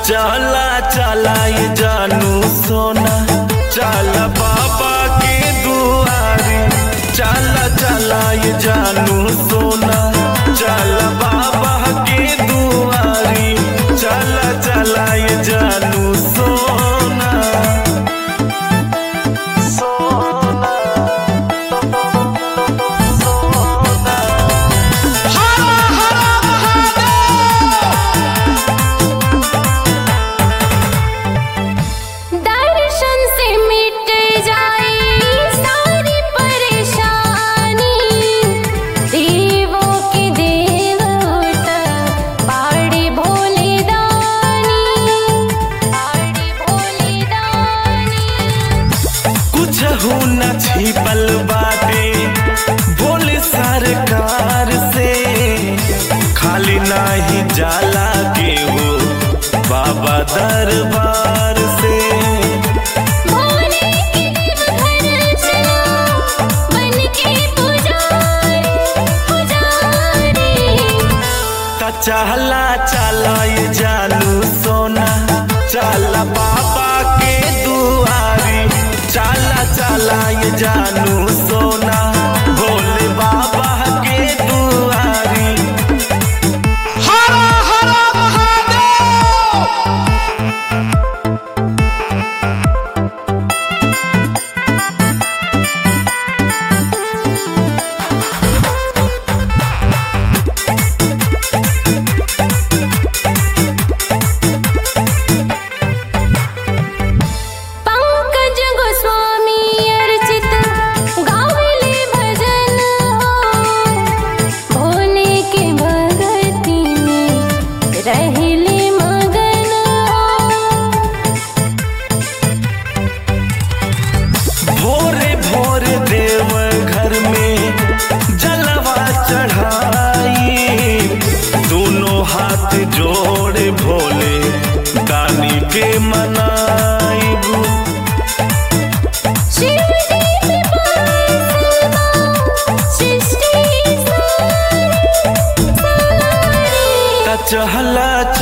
चला चला ये जानू सोना, चला बाबा के दुआरी। चला चला ये जानू सोना, चला बाबा के दुआरी। चला चला ये जानू सोना, सोना सोना। दर्शन से मिट जाए सारी परेशानी, देवों के देवता पाड़ी भोले दानी, पाड़ी भोले दानी। कुछ हो न छिपल बाटे भोले सरकार से, खाली नाही जाला के हो बाबा दरबार से। भोले के देवघर चलो बन के पुजारी, पुजारी। चला चला ये जानू सोना, चला बाबा के दुआरी। चला चला ये जानू सोना, भोले बाबा के दुआरी। हर हर महादेव। पंकज गोस्वामी अर्चित गावेले भजन हो, भोले के भगती में रहले मगन हो। भोरे भोरे देव घर में जलवा चढ़ाई, दोनों हाथ जोड़े भोले दानी के मनाइबू। शिव जी के पास सृष्टि सारी, सारी। चला